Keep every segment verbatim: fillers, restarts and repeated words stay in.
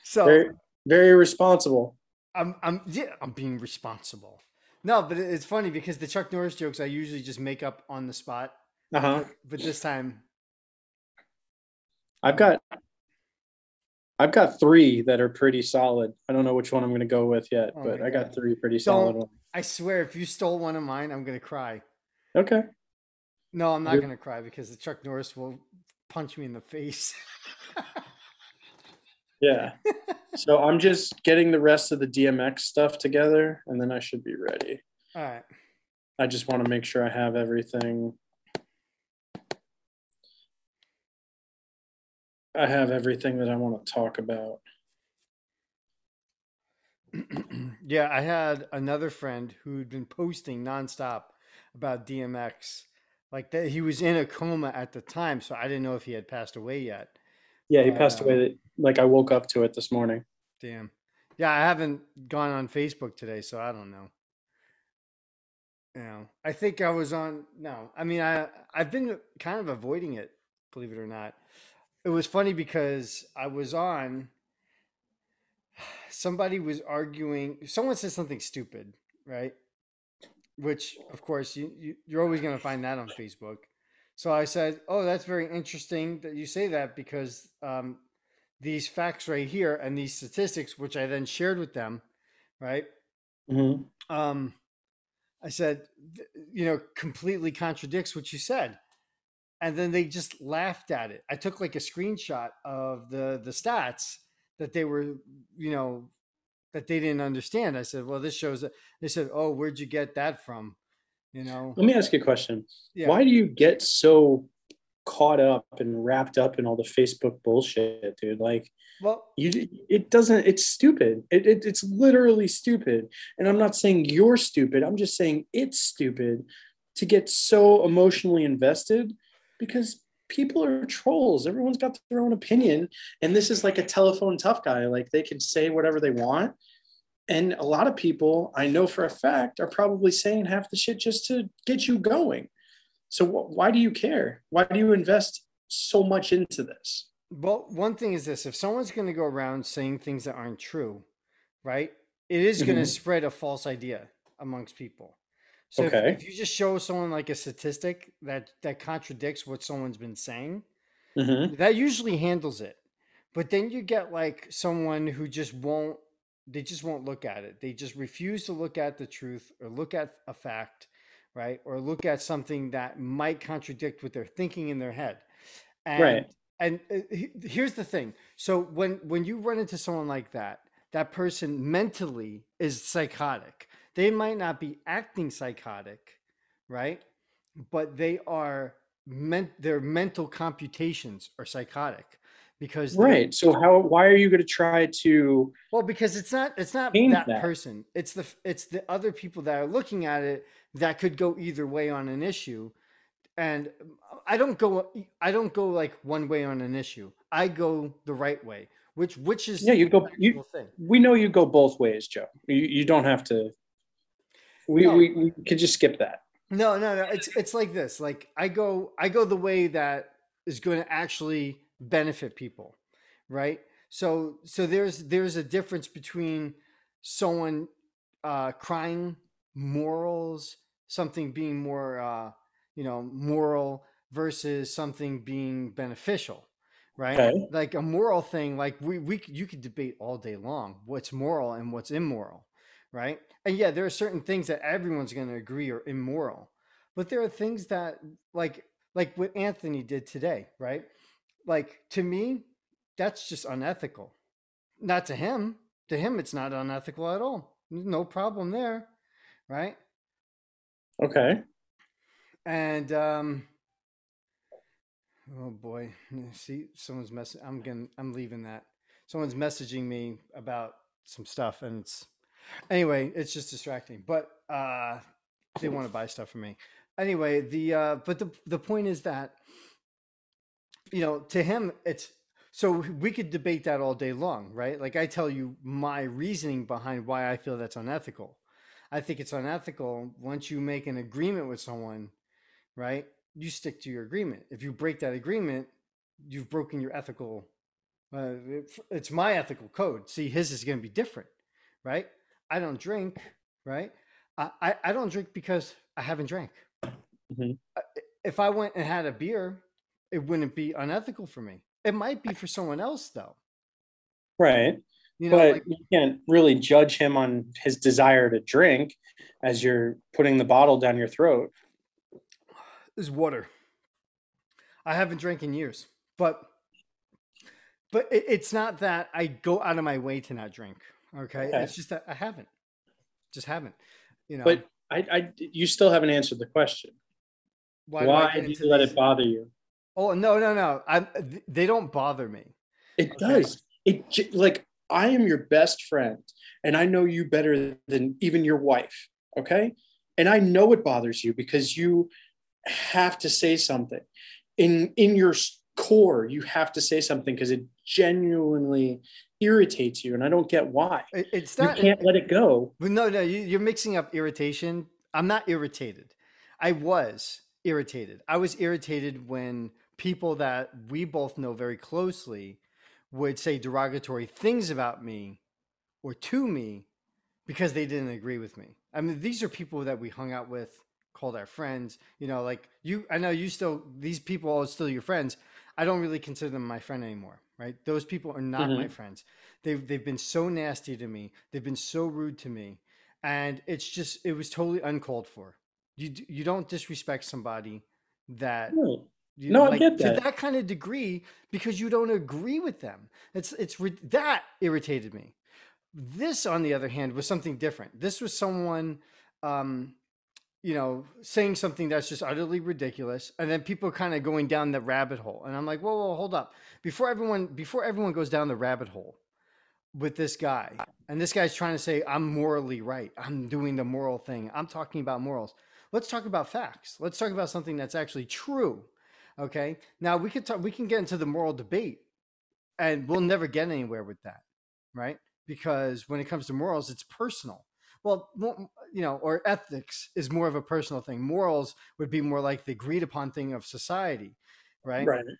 So Very, very responsible. I'm I'm yeah, I'm being responsible. No, but it's funny because the Chuck Norris jokes I usually just make up on the spot, Uh huh. but but this time I've I'm got I've got three that are pretty solid. I don't know which one I'm going to go with yet, oh my but I god. got three pretty solid Don't ones. I swear if you stole one of mine, I'm gonna cry. Okay. No, I'm not gonna cry because the Chuck Norris will punch me in the face. Yeah. So I'm just getting the rest of the D M X stuff together, and then I should be ready. All right. I just want to make sure I have everything. I have everything that I want to talk about. Yeah, I had another friend who'd been posting nonstop about D M X. Like that, he was in a coma at the time, so I didn't know if he had passed away yet. Yeah, he But passed um, away. Like I woke up to it this morning. damn, yeah, I haven't gone on Facebook today, so I don't know. You know, I think I was on. No, I mean, I I've been kind of avoiding it, believe it or not. It was funny because I was on. Somebody was arguing. Someone said something stupid, right? Which of course you, you you're always going to find that on Facebook. So I said, "Oh, that's very interesting that you say that because um, these facts right here and these statistics, which I then shared with them, right? Hmm. Um, I said, you know, completely contradicts what you said." And then they just laughed at it. I took like a screenshot of the the stats that they were, you know, that they didn't understand. I said, "Well, this shows that." They said, "Oh, where'd you get that from?" You know, Let me ask you a question. yeah. Why do you get so caught up and wrapped up in all the Facebook bullshit, dude? Like Well, you, it doesn't. It's stupid. It, it it's literally stupid. And I'm not saying you're stupid. I'm just saying it's stupid to get so emotionally invested because people are trolls. Everyone's got their own opinion, and this is like a telephone tough guy. Like they can say whatever they want. And a lot of people, I know for a fact, are probably saying half the shit just to get you going. So wh- why do you care? Why do you invest so much into this? well, one thing is this: if someone's going to go around saying things that aren't true, right? It is going to Mm-hmm. spread a false idea amongst people. So if, Okay. if you just show someone like a statistic that that contradicts what someone's been saying, Mm-hmm. that usually handles it. But then you get like someone who just won't they just won't look at it. They just refuse to look at the truth or look at a fact, right? Or look at something that might contradict what they're thinking in their head. Right. And and uh, here's the thing. So when when you run into someone like that, that person mentally is psychotic. They might not be acting psychotic, right? But they are meant their mental computations are psychotic because they're Right. So how? Why are you going to try to well because it's not it's not change that that? person. It's the it's the other people that are looking at it that could go either way on an issue. And I don't go I don't go like one way on an issue. I go the right way, which which Yeah, is you the go. You. actual thing. We know you go both ways, Joe. You, you don't have to. We, No, we we could just skip that. no, no, no. It's it's like this. Like I go I go the way that is going to actually benefit people, right? So so there's there's a difference between someone uh, crying morals, something being more uh, you know moral versus something being beneficial, right? Okay. Like a moral thing, like we we you could debate all day long what's moral and what's immoral, right? And yeah, there are certain things that everyone's going to agree are immoral, but there are things that like like what Anthony did today, right? Like to me, that's just unethical. Not to him. To him, it's not unethical at all. No problem there, right? Okay. And um, oh boy, see, someone's mess. I'm getting. I'm leaving that. Someone's messaging me about some stuff, and it's anyway. It's just distracting. But uh, they want to buy stuff from me. Anyway, the uh, but the the point is that you know to him it's so we could debate that all day long, right? Like I tell you my reasoning behind why I feel that's unethical. I think it's unethical once you make an agreement with someone, right? You stick to your agreement. If you break that agreement, you've broken your ethical Uh, it- it's my ethical code. See, his is going to be different, right? I don't drink, right? I, I, I don't drink because I haven't drank. Mhm. Uh, If I went and had a beer, it wouldn't be unethical for me. It might be for someone else, though. Right. You know, But like you can't really judge him on his desire to drink as you're putting the bottle down your throat. this water. I haven't drank in years, but but it, it's not that I go out of my way to not drink. Okay, Okay. it's just that I haven't, just haven't. You know, But I, I, you still haven't answered the question. why do I Why get do into you let it these? bother you? Oh no, no, no! I they don't bother me. It Okay, does. It j- like I am your best friend, and I know you better than even your wife. Okay, and I know it bothers you because you have to say something in in your core. You have to say something because it genuinely irritates you, and I don't get why. it, it's You not. can't let it go. But no, no, you, you're mixing up irritation. I'm not irritated. I was irritated. I was irritated when people that we both know very closely would say derogatory things about me or to me because they didn't agree with me. I mean, these are people that we hung out with, called our friends. You know, like you, I know you still, these people are still your friends. I don't really consider them my friend anymore, right? Those people are not my Mm-hmm. friends. They've, they've been so nasty to me. They've been so rude to me. And it's just, it was totally uncalled for. You, you don't disrespect somebody that No, you no, I like get to that. that kind of degree because you don't agree with them. It's, it's, that irritated me. This, on the other hand, was something different. This was someone, um, you know, saying something that's just utterly ridiculous, and then people kind of going down the rabbit hole. And I'm like, whoa, whoa, hold up! Before everyone, before everyone goes down the rabbit hole with this guy, and this guy's trying to say I'm morally right. I'm doing the moral thing. I'm talking about morals. Let's talk about facts. Let's talk about something that's actually true. Okay. Now we could talk. We can get into the moral debate, and we'll never get anywhere with that, right? Because when it comes to morals, it's personal. Well, you know, or ethics is more of a personal thing. Morals would be more like the agreed upon thing of society, right? Right.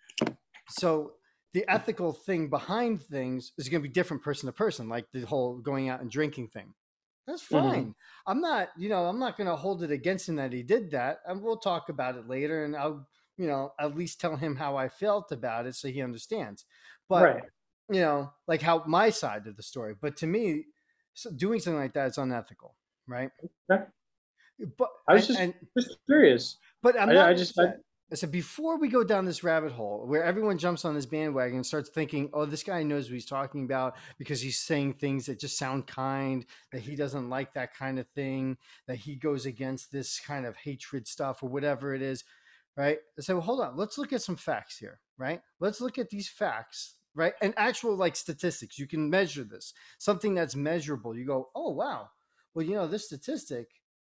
So the ethical thing behind things is going to be different person to person, like the whole going out and drinking thing. That's Mm-hmm. fine. I'm not, you know, I'm not going to hold it against him that he did that. And we'll talk about it later, and I'll, you know, at least tell him how I felt about it so he understands. But Right. you know, like how my side of the story. But to me, so doing something like that is unethical, right? Okay. But I was and just and just curious. but I'm I, not I just I, upset. I said before we go down this rabbit hole where everyone jumps on this bandwagon and starts thinking, "Oh, this guy knows what he's talking about because he's saying things that just sound kind, that he doesn't like that kind of thing, that he goes against this kind of hatred stuff or whatever it is." Right? I said, well, hold on. Let's look at some facts here, right? Let's look at these facts, right? And actual like statistics. You can measure this, something that's measurable. You go, oh, wow. Well, you know, this statistic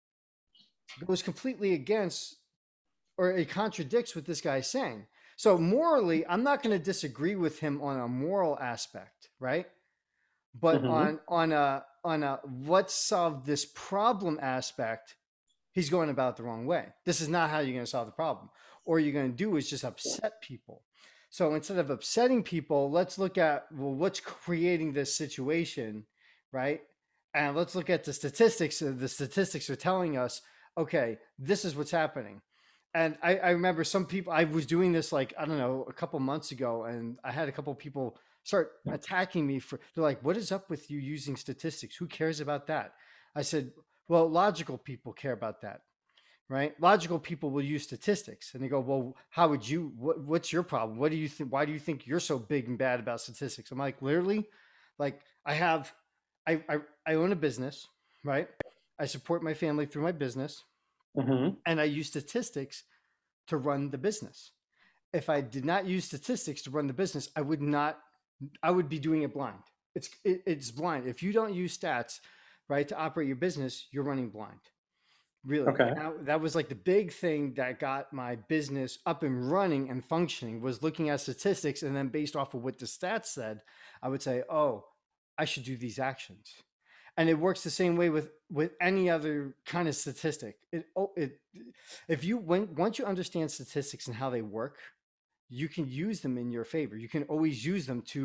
goes completely against or it contradicts what this guy's saying. So morally, I'm not going to disagree with him on a moral aspect, right? But mm-hmm. on on a on a let's solve this problem aspect, he's going about it the wrong way. This is not how you're going to solve the problem. All you're going to do is just upset people. So instead of upsetting people, let's look at, well, what's creating this situation, right? And let's look at the statistics. The statistics are telling us, okay, this is what's happening. And I, I remember some people, I was doing this like, I don't know, a couple months ago, and I had a couple people start attacking me for, they're like, what is up with you using statistics? Who cares about that? I said, well, logical people care about that, right? Logical people will use statistics, and they go, "Well, how would you? What, what's your problem? What do you think? Why do you think you're so big and bad about statistics?" I'm like, literally, like I have, I I, I own a business, right? I support my family through my business, Mm-hmm. and I use statistics to run the business. If I did not use statistics to run the business, I would not. I would be doing it blind. It's it, it's blind. If you don't use stats, right, to operate your business, you're running blind. Really, Okay. and that, that was like the big thing that got my business up and running and functioning was looking at statistics, and then based off of what the stats said, I would say, oh, I should do these actions. And it works the same way with with any other kind of statistic. It oh it if you when once you understand statistics and how they work, you can use them in your favor. You can always use them to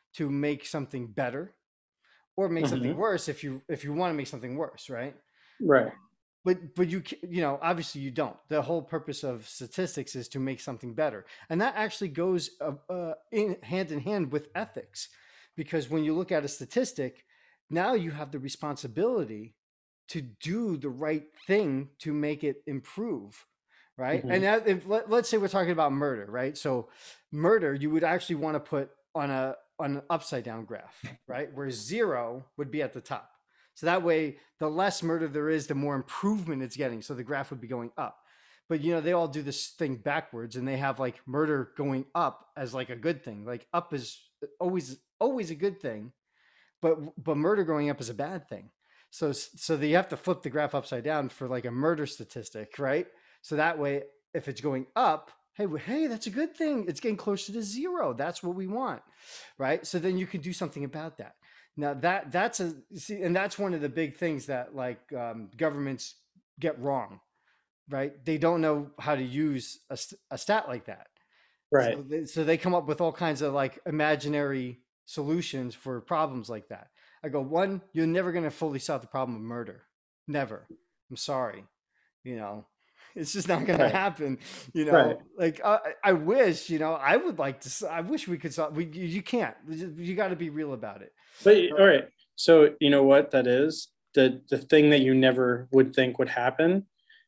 to make something better or make something Mhm. worse if you if you want to make something worse, right? Right. But but you ca- you know obviously you don't. The whole purpose of statistics is to make something better, and that actually goes uh, uh, in hand in hand with ethics, because when you look at a statistic, now you have the responsibility to do the right thing to make it improve, right? And Mhm. that, if, let, let's say we're talking about murder, right? So murder you would actually want to put on a on an upside down graph, right, where zero would be at the top. So that way, the less murder there is, the more improvement it's getting. So the graph would be going up. But you know, they all do this thing backwards, and they have like murder going up as like a good thing. Like up is always always a good thing, but but murder going up is a bad thing. So so you have to flip the graph upside down for like a murder statistic, right? So that way, if it's going up, hey hey, that's a good thing. It's getting closer to zero. That's what we want, right? So then you can do something about that. Now that that's a see, and that's one of the big things that like um, governments get wrong, right? They don't know how to use a, a stat like that. Right. So they, so they come up with all kinds of like imaginary solutions for problems like that. I go, one, you're never going to fully solve the problem of murder. Never. I'm sorry. You know, it's just not going to Right. happen. You Right. know, like I, I wish, you know, I would like to, I wish we could solve, we, you can't, you got to be real about it. But all right. So you know what that is? The the thing that you never would think would happen.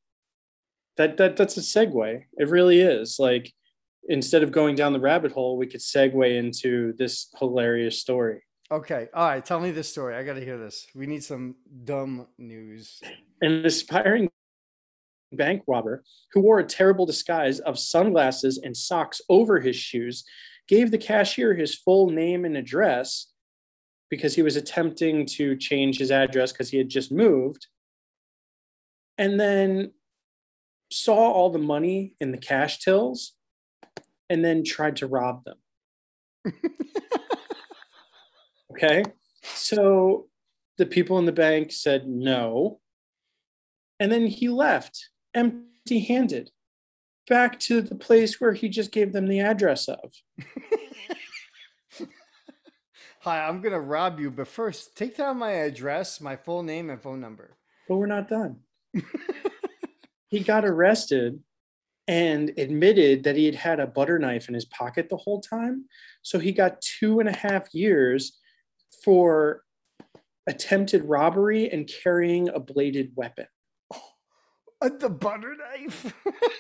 That that that's a segue. It really is. Like instead of going down the rabbit hole, we could segue into this hilarious story. Okay. All right. Tell me this story. I got to hear this. We need some dumb news. An aspiring bank robber who wore a terrible disguise of sunglasses and socks over his shoes gave the cashier his full name and address because he was attempting to change his address because he had just moved, and then saw all the money in the cash tills and then tried to rob them. Okay. So the people in the bank said no. And then he left empty handed back to the place where he just gave them the address of. Hi, I'm going to rob you, but first, take down my address, my full name, and phone number. But we're not done. He got arrested and admitted that he had had a butter knife in his pocket the whole time. So he got two and a half years for attempted robbery and carrying a bladed weapon. Uh, the butter knife.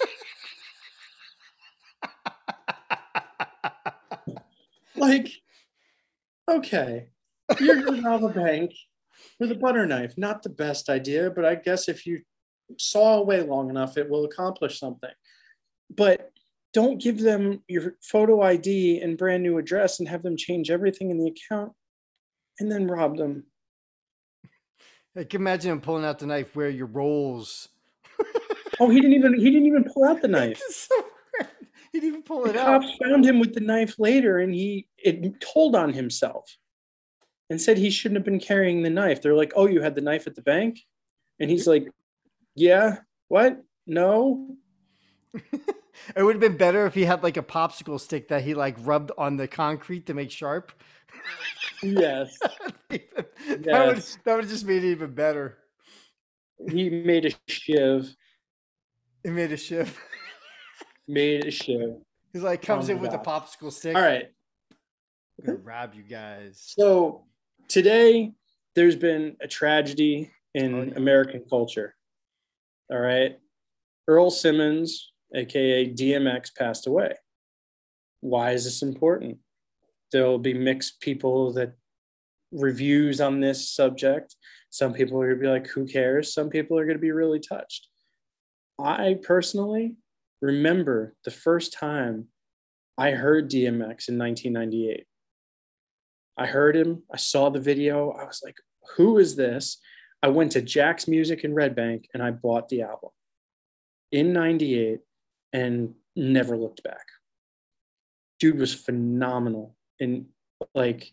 Like, okay, you're going to rob a bank with a butter knife. Not the best idea, but I guess if you saw away long enough, it will accomplish something. But don't give them your photo I D and brand new address and have them change everything in the account and then rob them. I can imagine him pulling out the knife where your rolls. Oh, he didn't even he didn't even pull out the knife. So he didn't even pull The it out. cops found him with the knife later, and he it told on himself and said he shouldn't have been carrying the knife. They're like, "Oh, you had the knife at the bank," and he's like, "Yeah, what? No." It would have been better if he had like a popsicle stick that he like rubbed on the concrete to make sharp. Yes, that would yes. that would have just made it even better. He made a shiv. It made a shift. Made a shiv. He's like Oh comes my in with a god! popsicle stick. All right. I'm gonna rob you guys. So today there's been a tragedy in Oh, yeah. American culture. All right. Earl Simmons, aka D M X, passed away. Why is this important? There'll be mixed people that reviews on this subject. Some people are going to be like, who cares? Some people are going to be really touched. I personally remember the first time I heard D M X in nineteen ninety-eight. I heard him. I saw the video. I was like, who is this? I went to Jack's Music in Red Bank and I bought the album in ninety-eight and never looked back. Dude was phenomenal. And like,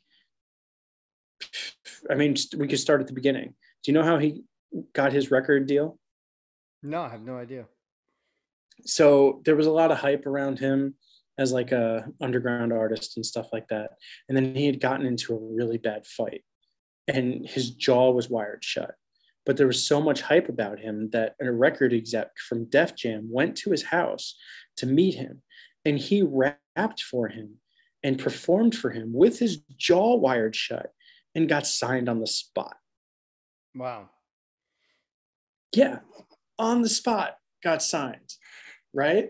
I mean, we could start at the beginning. Do you know how he got his record deal? No, I have no idea. So there was a lot of hype around him. as like a underground artist and stuff like that. And then he had gotten into a really bad fight and his jaw was wired shut. But there was so much hype about him that a record exec from Def Jam went to his house to meet him, and he rapped for him and performed for him with his jaw wired shut and got signed on the spot. Wow. Yeah, on the spot, got signed, right?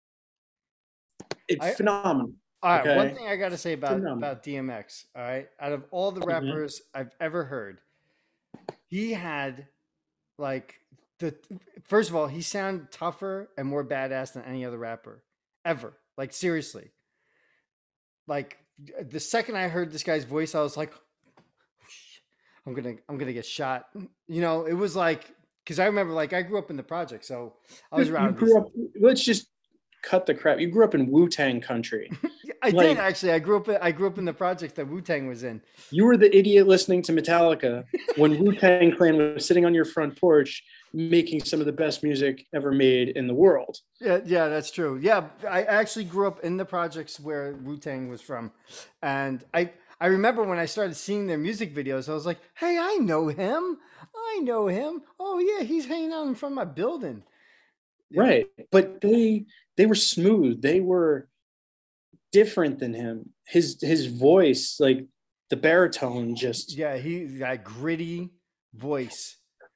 It's I, phenomenal. all right. Okay? One thing I got to say about, Phenomenal. about D M X, all right, out of all the rappers mm-hmm. I've ever heard, he had like the, first of all, he sounded tougher and more badass than any other rapper ever. Like, seriously. Like, the second I heard this guy's voice, I was like, I'm gonna I'm gonna get shot. You know, it was like, because I remember, like, I grew up in the project, so I was around. You grew these... up. Let's just cut the crap. You grew up in Wu-Tang country. I like, did actually. I grew up. I grew up in the project that Wu-Tang was in. You were the idiot listening to Metallica when Wu-Tang Clan was sitting on your front porch making some of the best music ever made in the world. Yeah, yeah, that's true. Yeah, I actually grew up in the projects where Wu-Tang was from, and I. I remember when I started seeing their music videos, I was like, hey, I know him. I know him. Oh, yeah, he's hanging out in front of my building. Yeah. Right. But they they were smooth. They were different than him. His his voice, like the baritone, just... Yeah, he that gritty voice.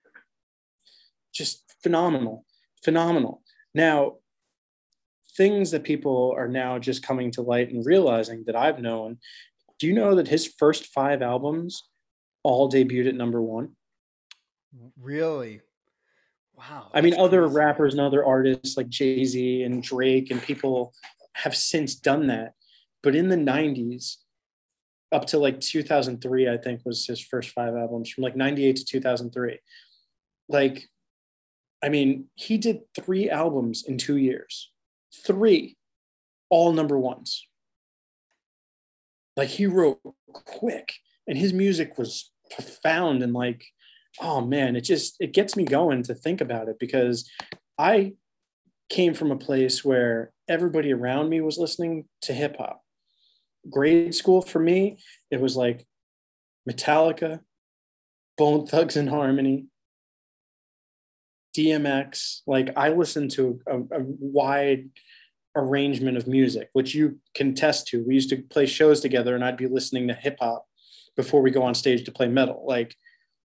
Just phenomenal. Phenomenal. Now, things that people are now just coming to light and realizing that I've known... Do you know that his first five albums all debuted at number one? Really? Wow. I mean, other crazy. rappers and other artists like Jay-Z and Drake and people have since done that. But in the nineties, up to like two thousand three, I think was his first five albums, from like ninety-eight to two thousand three. Like, I mean, he did three albums in two years. Three. All number ones. Like, he wrote quick, and his music was profound, and like, oh man, it just, it gets me going to think about it, because I came from a place where everybody around me was listening to hip hop. Grade school for me, it was like Metallica, Bone Thugs and Harmony, D M X. Like, I listened to a, a wide arrangement of music, which you can test to. We used to play shows together and I'd be listening to hip hop before we go on stage to play metal. Like,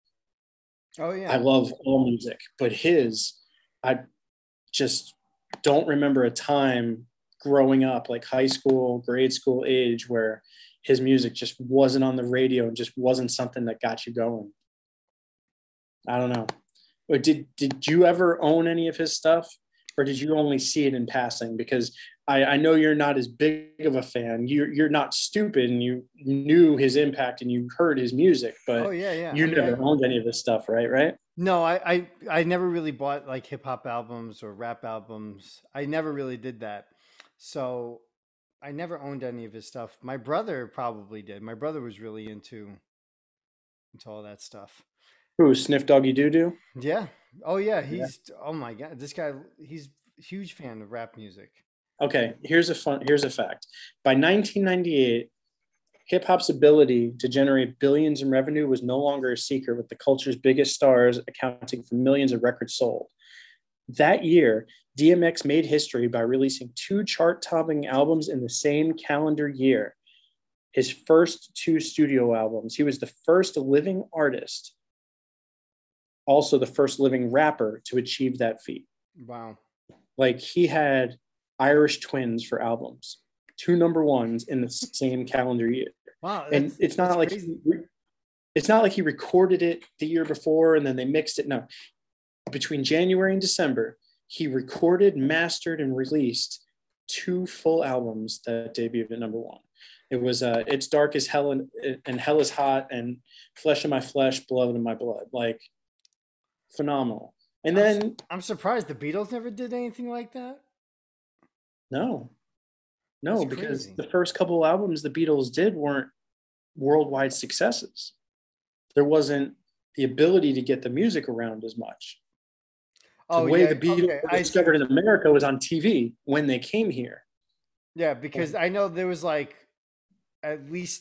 oh yeah, I love all music, but his, I just don't remember a time growing up, like high school, grade school age, where his music just wasn't on the radio and just wasn't something that got you going. I don't know. Or did, did you ever own any of his stuff? Or did you only see it in passing? Because I, I know you're not as big of a fan. You're, you're not stupid, and you knew his impact and you heard his music, but oh, yeah, yeah. you I mean, never I, owned any of this stuff, right? Right? No, I, I, I never really bought like hip hop albums or rap albums. I never really did that. So I never owned any of his stuff. My brother probably did. My brother was really into, into all that stuff. Who, Sniff Doggy Doo Doo? Yeah. Oh yeah. He's yeah. Oh my God. This guy, he's a huge fan of rap music. Okay. Here's a fun, here's a fact. By nineteen ninety-eight, hip hop's ability to generate billions in revenue was no longer a secret, with the culture's biggest stars accounting for millions of records sold. That year, D M X made history by releasing two chart-topping albums in the same calendar year. His first two studio albums. He was the first living artist, also the first living rapper, to achieve that feat. Wow. Like, he had Irish Twins for albums, two number ones in the same calendar year. Wow. And it's not like he, it's not like he recorded it the year before and then they mixed it. No. Between January and December, he recorded, mastered, and released two full albums that debuted at number one. It was uh, It's Dark as Hell and, and Hell is Hot, and Flesh of My Flesh, Blood of My Blood. Like, phenomenal. And then I'm, I'm surprised the Beatles never did anything like that. No, no, That's because crazy. The first couple of albums the Beatles did weren't worldwide successes. There wasn't the ability to get the music around as much. Oh, the way yeah. the Beatles okay. were discovered in America was on T V when they came here. Yeah, because I know there was like at least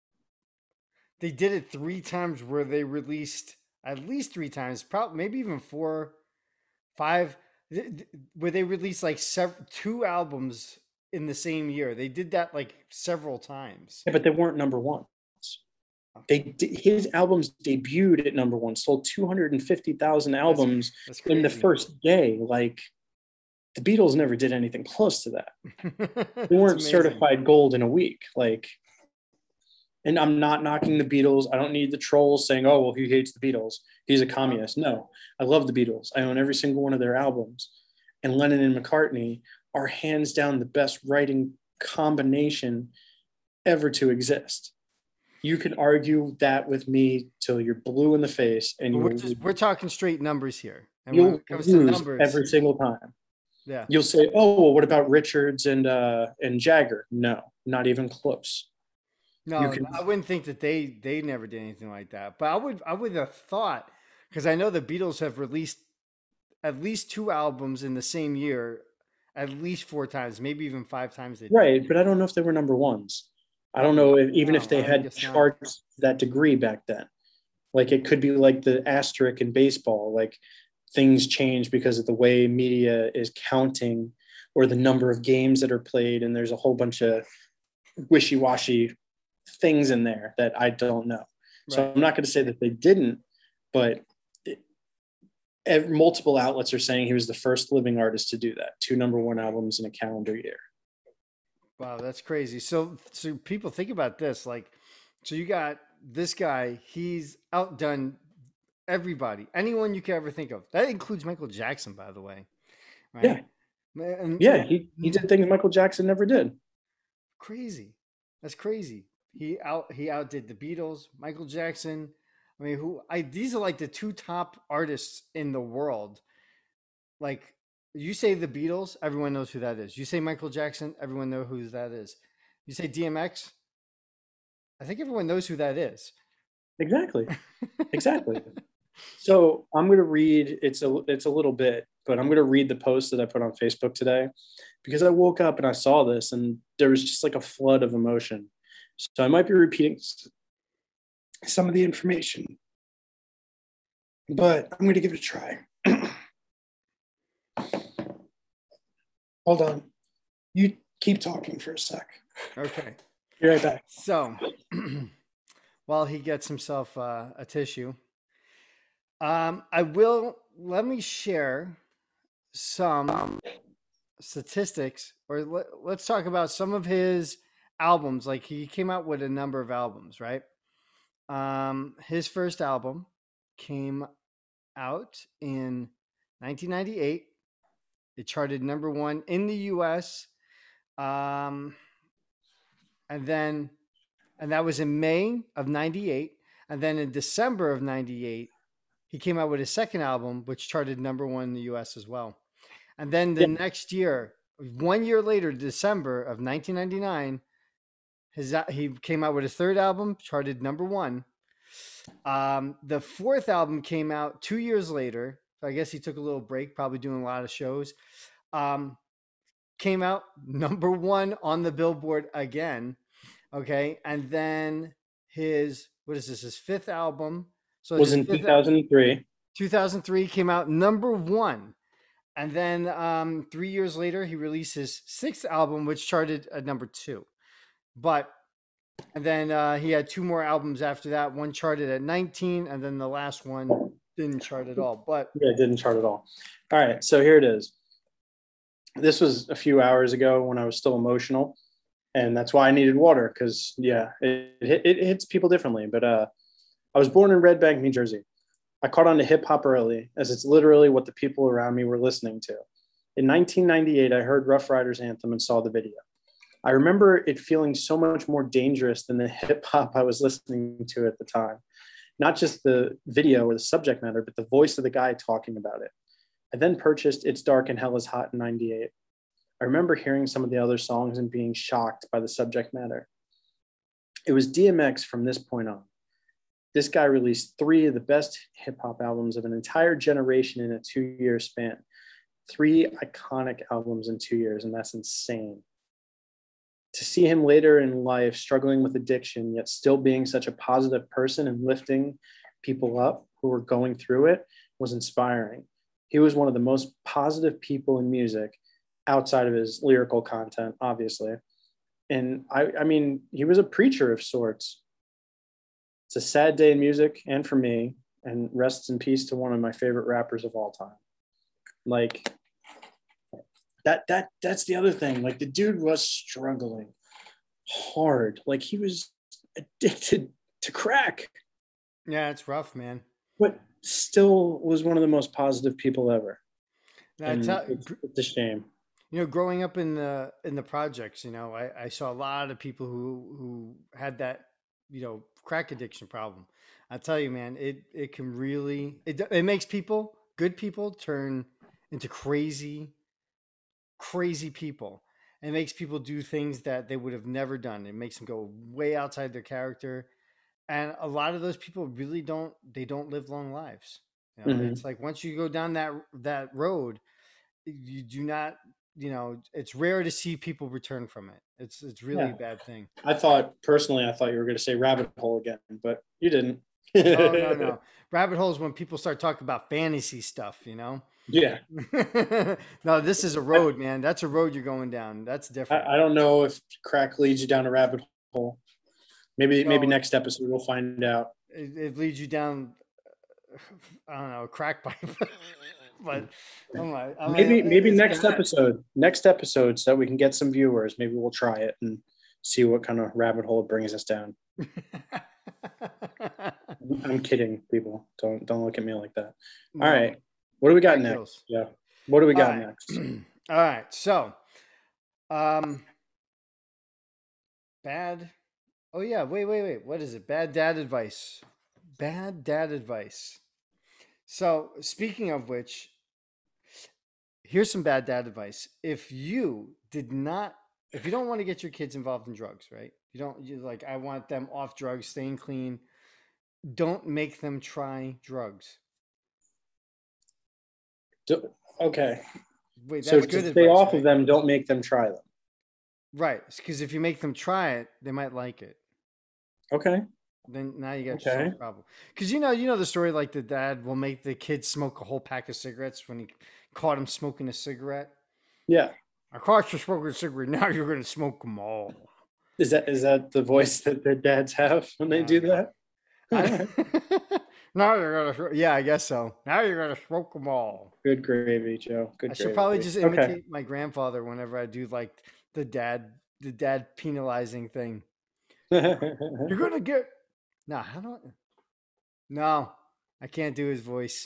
they did it three times where they released at least three times, probably maybe even four, five, th- th- where they released like sev- two albums in the same year. They did that like several times. Yeah, but they weren't number ones. They his albums debuted at number one, sold two hundred fifty thousand That's albums that's in the crazy. first day. Like the Beatles never did anything close to that. They That's weren't amazing. certified gold in a week. Like, and I'm not knocking the Beatles. I don't need the trolls saying, "Oh, well, he hates the Beatles. He's a communist." No, I love the Beatles. I own every single one of their albums. And Lennon and McCartney are hands down the best writing combination ever to exist. You can argue that with me till you're blue in the face, and But we're you'll just we're talking straight numbers here. And when you'll it comes to lose numbers, every single time. yeah. You'll say, "Oh, well, what about Richards and uh, and Jagger?" No, not even close. You No, can I wouldn't think that they they never did anything like that. But I would I would have thought because I know the Beatles have released at least two albums in the same year, at least four times, maybe even five times they did. right, but I don't know if they were number ones. I don't Oh know if, even if no, they I had guess not. charts to that degree back then. Like it could be like the asterisk in baseball, like things change because of the way media is counting or the number of games that are played, and there's a whole bunch of wishy-washy things in there that I don't know. So Right. I'm not going to say that they didn't, but it, multiple outlets are saying he was the first living artist to do that. Two number one albums in a calendar year. Wow, that's crazy. So so people think about this like so you got this guy, he's outdone everybody, anyone you could ever think of. That includes Michael Jackson, by the way, Yeah, right? And, yeah, and he he did things Michael Jackson never did. crazy. That's crazy. He out he outdid the Beatles, Michael Jackson. I mean, who I these are like the two top artists in the world. Like you say the Beatles, everyone knows who that is. You say Michael Jackson, everyone knows who that is. You say D M X, I think everyone knows who that is. Exactly, exactly. So I'm going to read. It's a it's a little bit, but I'm going to read the post that I put on Facebook today because I woke up and I saw this, and there was just like a flood of emotion. So I might be repeating some of the information, but I'm going to give it a try. Hold on. You keep talking for a sec. Okay. Be right back. So while he gets himself uh, a tissue, um, I will let me share some statistics, or let, let's talk about some of his albums. Like he came out with a number of albums, right? Um, his first album came out in nineteen ninety-eight. It charted number one in the U S. Um, and then, and that was in May of ninety-eight. And then in December of ninety-eight, he came out with his second album, which charted number one in the U S as well. And then the Yeah. next year, one year later, December of nineteen ninety-nine, his he came out with his third album, charted number one. Um, the fourth album came out two years later. So I guess he took a little break, probably doing a lot of shows. Um, came out number one on the Billboard again. Okay, and then his what is this? His fifth album. So Was his in fifth two thousand three. two thousand three came out number one. And then um, three years later, he released his sixth album, which charted at number two. But and then uh, he had two more albums after that. One charted at nineteen, and then the last one didn't chart at all. But Yeah, it didn't chart at all. All right, so here it is. This was a few hours ago when I was still emotional, and that's why I needed water because yeah, it, it, it hits people differently. But uh, I was born in Red Bank, New Jersey. I caught on to hip hop early, as it's literally what the people around me were listening to. In nineteen ninety-eight, I heard Rough Riders Anthem and saw the video. I remember it feeling so much more dangerous than the hip hop I was listening to at the time. Not just the video or the subject matter, but the voice of the guy talking about it. I then purchased It's Dark and Hell is Hot in ninety-eight. I remember hearing some of the other songs and being shocked by the subject matter. It was D M X from this point on. This guy released three of the best hip hop albums of an entire generation in a two year span. Three iconic albums in two years, and that's insane. to see him later in life struggling with addiction, yet still being such a positive person and lifting people up who were going through it was inspiring. He was one of the most positive people in music outside of his lyrical content, obviously. And I, I mean, he was a preacher of sorts. It's a sad day in music and for me, and rests in peace to one of my favorite rappers of all time. Like, that that that's the other thing. Like, the dude was struggling hard. Like, he was addicted to crack, Yeah, it's rough, man. but still was one of the most positive people ever. That's And how, it's, it's a shame. you know, growing up in the in the projects, you know, I, I saw a lot of people who who had that, you know, crack addiction problem. I tell you, man, it it can really it it makes people, good people, turn into crazy crazy people. And it makes people do things that they would have never done. It makes them go way outside their character. And a lot of those people really don't they don't live long lives. You know, Mm-hmm. it's like once you go down that that road, you do not, you know, it's rare to see people return from it. It's it's really a Yeah. bad thing. I thought, personally, I thought you were going to say rabbit hole again, but you didn't. Oh no, no. Rabbit holes when people start talking about fantasy stuff, you know. Yeah. No, this is a road, man. That's a road you're going down. That's different. I, I don't know if crack leads you down a rabbit hole. Maybe maybe No, next episode we'll find out. it, it leads you down. I don't know, a crack pipe. But I'm like, I mean, Maybe maybe it's next bad. episode, next episode, so that we can get some viewers. Maybe we'll try it and see what kind of rabbit hole it brings us down. I'm kidding, people. Don't don't look at me like that. All No, right, what do we got crack next? kills. Yeah, what do we All got right. next? All right. So, um, bad. Oh yeah. Wait, wait, wait. What is it? Bad dad advice. Bad dad advice. So, speaking of which, here's some bad dad advice. If you did not, if you don't want to get your kids involved in drugs, right? You don't, you like, I want them off drugs, staying clean. Don't make them try drugs. Do- okay, Wait, so that's to good stay advice, off of right? them, don't make them try them. Right. Because if you make them try it, they might like it. Okay, Then now you got yourself okay, a problem. Because you know, you know the story, like the dad will make the kid smoke a whole pack of cigarettes when he caught him smoking a cigarette. yeah. I caught you smoking a cigarette. Now you're going to smoke them all. Is that is that the voice that their dads have when they I do don't know. that? I, now you're gonna, yeah, I guess so. Now you're gonna smoke them all. Good gravy, Joe. I Good should probably gravy. just Okay. imitate my grandfather whenever I do like the dad, the dad penalizing thing. You're gonna get. No, how do I? No, I can't do his voice.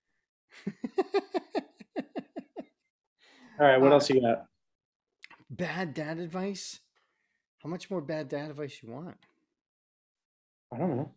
All right. What uh, else you got? bad dad advice. How much more bad dad advice you want? I don't know.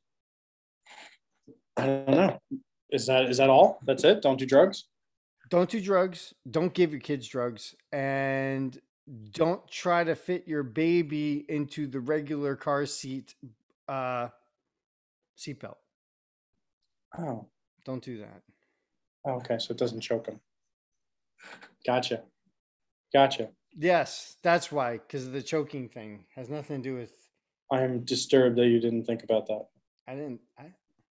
I don't know. Is that is that all? That's it? Don't do drugs? Don't do drugs. Don't give your kids drugs, and don't try to fit your baby into the regular car seat uh, seatbelt. Oh. Don't do that. Oh, okay. So it doesn't choke them. Gotcha. Gotcha. Yes, that's why, because the choking thing has nothing to do with. I'm disturbed that you didn't think about that. I didn't. I,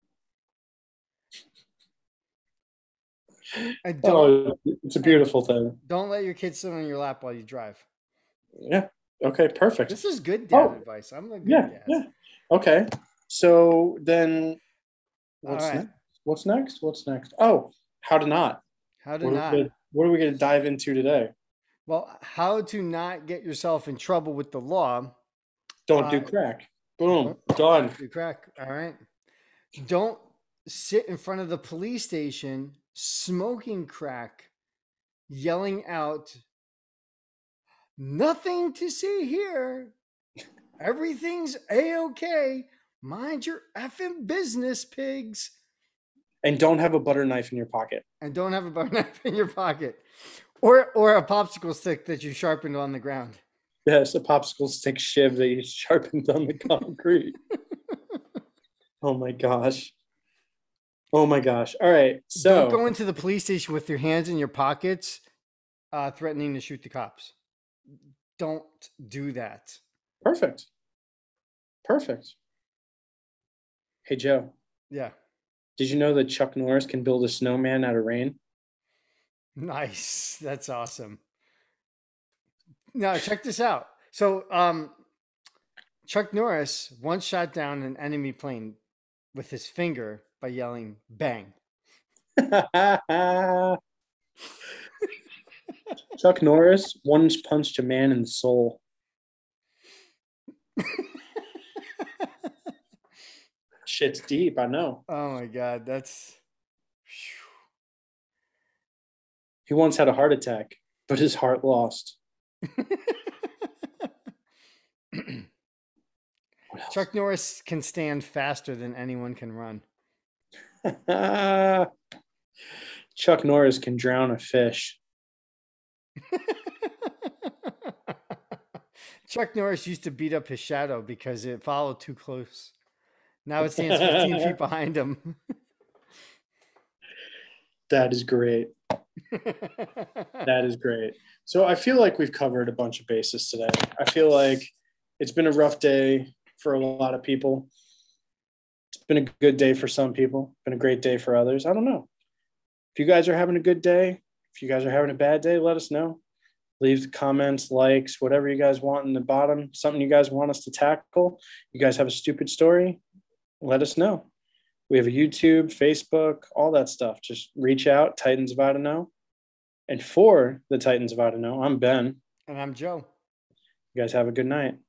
and don't Oh, it's a beautiful thing. don't let your kids sit on your lap while you drive. Yeah. Okay. Perfect. This is good dad Oh, advice. I'm a good yeah. dad. Yeah. Okay. So then, All what's right. next? What's next? What's next? Oh, how to not. How to What are, not? we gonna, what are we going to dive into today? Well, how to not get yourself in trouble with the law. Don't Uh, do crack. Boom. don't Done. do crack. All right. Don't sit in front of the police station smoking crack, yelling out, "Nothing to see here. Everything's a-okay. Mind your effing business, pigs." And don't have a butter knife in your pocket. And don't have a butter knife in your pocket. Or or a popsicle stick that you sharpened on the ground. Yes, a popsicle stick shiv that you sharpened on the concrete. Oh my gosh. Oh my gosh. All right. So Don't go into the police station with your hands in your pockets, uh, threatening to shoot the cops. don't do that. Perfect. Perfect. Hey, Joe, Yeah. did you know that Chuck Norris can build a snowman out of rain? Nice. That's awesome. Now, check this out. So, um, Chuck Norris once shot down an enemy plane with his finger by yelling bang. Chuck Norris once punched a man in the soul. Shit's deep, I know. Oh my God. That's. He once had a heart attack, but his heart lost. Chuck Norris can stand faster than anyone can run. Chuck Norris can drown a fish. Chuck Norris used to beat up his shadow because it followed too close. Now it stands fifteen feet behind him. That is great. That is great. So I feel like we've covered a bunch of bases today. I feel like it's been a rough day for a lot of people. It's been a good day for some people, been a great day for others. I don't know. If you guys are having a good day, if you guys are having a bad day, let us know. Leave the comments, likes, whatever you guys want in the bottom, something you guys want us to tackle. You guys have a stupid story, let us know. We have a YouTube, Facebook, all that stuff. Just reach out, Titans of Idaho. And for the Titans of Idaho, I'm Ben. And I'm Joe. You guys have a good night.